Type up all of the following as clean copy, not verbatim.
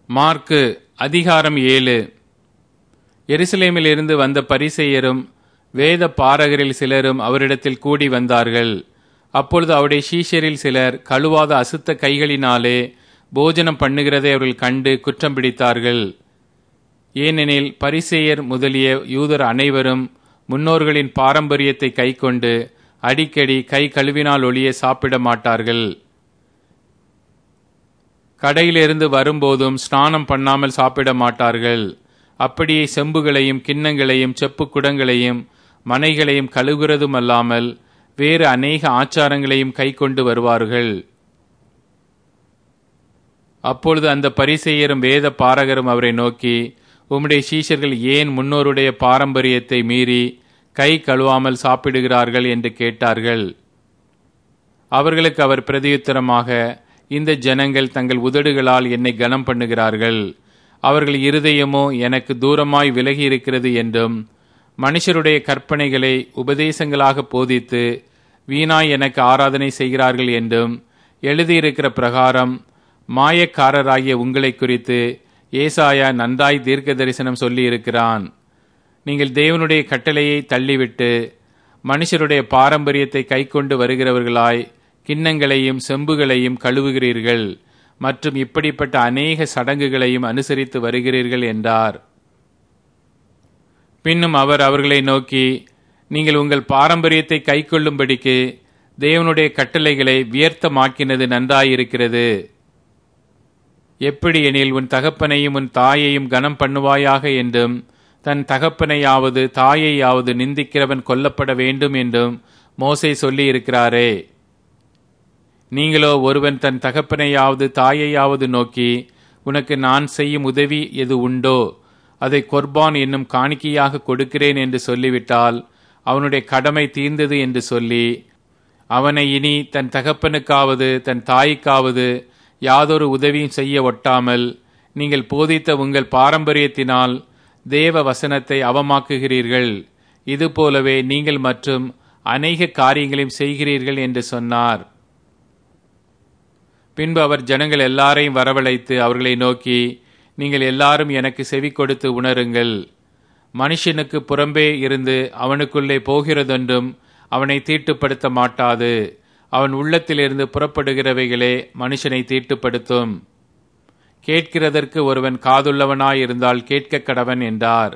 Mark அதிகாரம் 7. எருசலேமில் இருந்து வந்த பரிசேயரும் வேத பாரகரில் சிலரும் அவரிடத்தில் கூடி வந்தார்கள். அப்பொழுது அவருடைய சீஷரில் சிலர் கழுவாத அசுத்த கைகளினாலே போஜனம் பண்ணுகிறதை அவர்கள் கண்டு குற்றம் பிடித்தார்கள். ஏனெனில் பரிசேயர் முதலிய யூதர் அனைவரும் முன்னோர்களின் பாரம்பரியத்தை கைக்கொண்டு அடிக்கடி கை கழுவினால் ஒழிய சாப்பிட மாட்டார்கள். கடையிலிருந்து வரும்போதும் ஸ்நானம் பண்ணாமல் சாப்பிட மாட்டார்கள். அப்படியே செம்புகளையும் கிண்ணங்களையும் செப்பு குடங்களையும் மனைகளையும் கழுவுகிறதும் அல்லாமல் வேறு அநேக ஆச்சாரங்களையும் கைக்கொண்டு வருவார்கள். அப்பொழுது அந்த பரிசேயரும் வேத பாரகரும் அவரை நோக்கி, உம்முடைய சீஷர்கள் ஏன் முன்னோருடைய பாரம்பரியத்தை மீறி கை கழுவாமல் சாப்பிடுகிறார்கள் என்று கேட்டார்கள். அவர்களுக்கு அவர் பிரதியுத்தரமாக, இந்த ஜனங்கள் தங்கள் உதடுகளால் என்னை கனம் பண்ணுகிறார்கள், அவர்கள் இருதயமோ எனக்கு தூரமாய் விலகி இருக்கிறது என்றும், மனுஷருடைய கற்பனைகளை உபதேசங்களாக போதித்து வீணாய் எனக்கு ஆராதனை செய்கிறார்கள் என்றும் எழுதியிருக்கிற பிரகாரம் மாயக்காரராகிய உங்களை குறித்து ஏசாயா நன்றாய் தீர்க்க தரிசனம் சொல்லி இருக்கிறான். நீங்கள் தேவனுடைய கட்டளையை தள்ளிவிட்டு மனுஷருடைய பாரம்பரியத்தை கைக்கொண்டு வருகிறவர்களாய் கிண்ணங்களையும் செம்புகளையும் கழுவுகிறீர்கள் மற்றும் இப்படிப்பட்ட அநேக சடங்குகளையும் அனுசரித்து வருகிறீர்கள் என்றார். பின்னும் அவர் அவர்களை நோக்கி, நீங்கள் உங்கள் பாரம்பரியத்தை கைக்கொள்ளும்படிக்கு தேவனுடைய கட்டளைகளை வியர்த்தமாக்கினது நன்றாயிருக்கிறது. எப்படி எனில், உன் தகப்பனையும் உன் தாயையும் கனம் பண்ணுவாயாக என்றும், தன் தகப்பனையாவது தாயையாவது நிந்திக்கிறவன் கொல்லப்பட வேண்டும் என்றும் மோசே சொல்லி இருக்கிறாரே. நீங்களோ ஒருவன் தன் தகப்பனையாவது தாயையாவது நோக்கி, உனக்கு நான் செய்யும் உதவி எது உண்டோ அதை கொர்பான் என்னும் காணிக்கையாக கொடுக்கிறேன் என்று சொல்லிவிட்டால் அவனுடைய கடமை தீர்ந்தது என்று சொல்லி அவனை இனி தன் தகப்பனுக்காவது தன் தாய்க்காவது யாதொரு உதவியும் செய்ய ஒட்டாமல் நீங்கள் போதித்த உங்கள் பாரம்பரியத்தினால் தேவ வசனத்தை அவமாக்குகிறீர்கள். இதுபோலவே நீங்கள் மற்றும் அநேக காரியங்களையும் செய்கிறீர்கள் என்று சொன்னார். பின்பு அவர் ஜனங்கள் எல்லாரையும் வரவழைத்து அவர்களை நோக்கி, நீங்கள் எல்லாரும் எனக்கு செவி கொடுத்து உணருங்கள். மனுஷனுக்கு புறம்பே இருந்து அவனுக்குள்ளே போகிறதென்றும் அவனை தீட்டுப்படுத்த மாட்டாது. அவன் உள்ளத்திலிருந்து புறப்படுகிறவைகளே மனுஷனை தீட்டுப்படுத்தும். கேட்கிறதற்கு ஒருவன் காதுள்ளவனாயிருந்தால் கேட்க கடவன் என்றார்.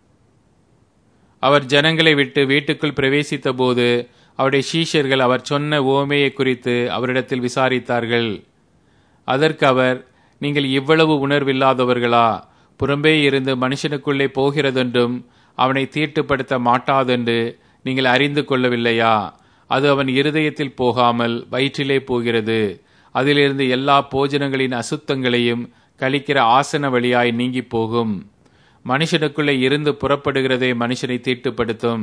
அவர் ஜனங்களை விட்டு வீட்டுக்குள் பிரவேசித்த போது அவருடைய சீஷர்கள் அவர் சொன்ன உவமையை குறித்து அவரிடத்தில் விசாரித்தார்கள். அதற்கு அவர், நீங்கள் இவ்வளவு உணர்வில்லாதவர்களா? புறம்பே இருந்து மனுஷனுக்குள்ளே போகிறதென்றும் அவனை தீட்டுப்படுத்த மாட்டாதென்று நீங்கள் அறிந்து கொள்ளவில்லையா? அது அவன் இருதயத்தில் போகாமல் வயிற்றிலே போகிறது. அதிலிருந்து எல்லா போஜனங்களின் அசுத்தங்களையும் கழிக்கிற ஆசன வழியாய் நீங்கி போகும். மனுஷனுக்குள்ளே இருந்து புறப்படுகிறதே மனுஷனை தீட்டுப்படுத்தும்.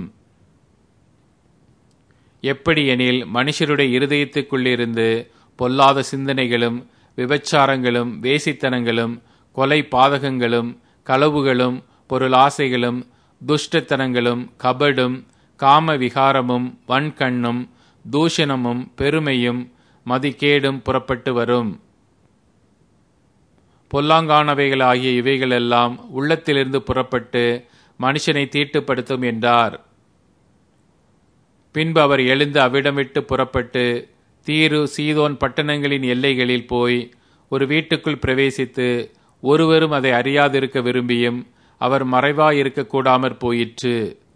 எப்படி எனில், மனுஷருடைய இருதயத்துக்குள்ளிருந்து பொல்லாத சிந்தனைகளும் விபச்சாரங்களும் வேசித்தனங்களும் கொலை பாதகங்களும் களவுகளும் பொருளாசைகளும் துஷ்டத்தனங்களும் கபடும் காம விகாரமும் வன்கண்ணும் தூஷணமும் பெருமையும் மதிகேடும் புறப்பட்டு வரும். பொல்லாங்கானவைகளாகிய இவைகளெல்லாம் உள்ளத்திலிருந்து புறப்பட்டு மனுஷனை தீட்டுப்படுத்தும் என்றார். பின்பு அவர் எழுந்து அவ்விடம் விட்டு புறப்பட்டு தீரு சீதோன் பட்டணங்களின் எல்லைகளில் போய் ஒரு வீட்டுக்குள் பிரவேசித்து ஒருவரும் அதை அறியாதிருக்க விரும்பியும் அவர் மறைவாயிருக்க கூடாமற் போயிற்று.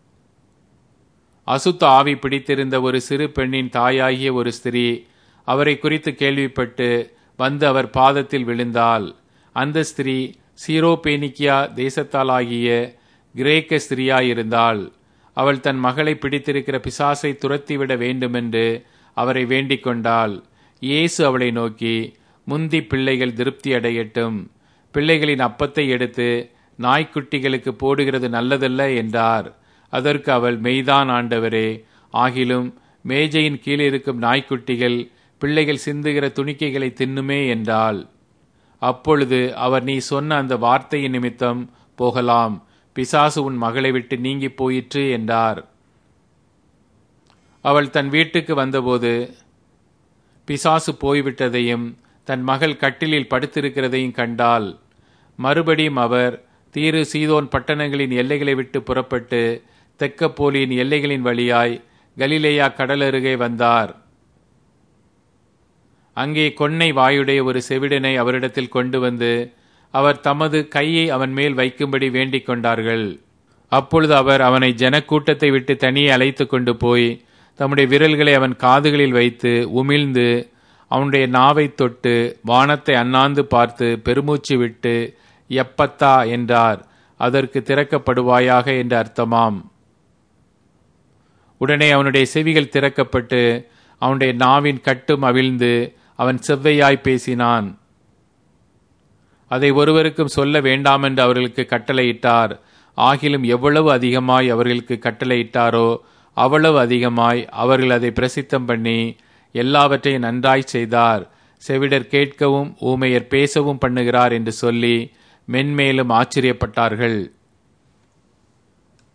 அசுத்த ஆவி பிடித்திருந்த ஒரு சிறு பெண்ணின் தாயாகிய ஒரு ஸ்திரீ அவரை குறித்து கேள்விப்பட்டு வந்து அவர் பாதத்தில் விழுந்தாள். அந்த ஸ்திரீ சீரோபேனிக்கியா தேசத்தாலாகிய கிரேக்க ஸ்திரீயாயிருந்தாள். அவள் தன் மகளை பிடித்திருக்கிற பிசாசை துரத்திவிட வேண்டுமென்று அவரை வேண்டிக் கொண்டாள். இயேசு அவளை நோக்கி, முந்தி பிள்ளைகள் திருப்தி அடையட்டும், பிள்ளைகளின் அப்பத்தை எடுத்து நாய்க்குட்டிகளுக்கு போடுகிறது நல்லதல்ல என்றார். அதற்கு அவள், மெய்தான் ஆண்டவரே, ஆகிலும் மேஜையின் கீழ் இருக்கும் நாய்க்குட்டிகள் பிள்ளைகள் சிந்துகிற துணிக்கைகளை தின்னுமே என்றாள். அப்பொழுது அவர், நீ சொன்ன அந்த வார்த்தையின் நிமித்தம் போகலாம், பிசாசு உன் மகளை விட்டு நீங்கி போயிற்று என்றார். அவள் தன் வீட்டுக்கு வந்தபோது பிசாசு போய்விட்டதையும் தன் மகள் கட்டிலில் படுத்திருக்கிறதையும் கண்டாள். மறுபடியும் அவர் தீரு சீதோன் பட்டணங்களின் எல்லைகளை விட்டு புறப்பட்டு தெக்கப்போலியின் எல்லைகளின் வழியாய் கலிலேயா கடல் அருகே வந்தார். அங்கே கொன்னை வாயுடைய ஒரு செவிடனை அவரிடத்தில் கொண்டு வந்து அவர் தமது கையை அவன் மேல் வைக்கும்படி வேண்டிக் கொண்டார்கள். அப்பொழுது அவர் அவனை ஜனக்கூட்டத்தை விட்டு தனியே அழைத்து கொண்டு போய் தம்முடைய விரல்களை அவன் காதுகளில் வைத்து உமிழ்ந்து அவனுடைய நாவை தொட்டு வானத்தை அண்ணாந்து பார்த்து பெருமூச்சு விட்டு எப்பத்தா என்றார். அதற்கு திறக்கப்படுவாயாக என்று அர்த்தமாம். உடனே அவனுடைய செவிகள் திறக்கப்பட்டு அவனுடைய நாவின் கட்டும் அவிழ்ந்து அவன் செவ்வையாய் பேசினான். அதை ஒருவருக்கும் சொல்ல வேண்டாம் என்று அவர்களுக்கு கட்டளையிட்டார். ஆகிலும் எவ்வளவு அதிகமாய் அவர்களுக்கு கட்டளையிட்டாரோ அவ்வளவு அதிகமாய் அவர்கள் அதை பிரசித்தம் பண்ணி எல்லாவற்றையும் நன்றாய் செய்தார். செவிடர் கேட்கவும் ஊமையர் பேசவும் பண்ணுகிறார் என்று சொல்லி மென்மேலும் ஆச்சரியப்பட்டார்கள்.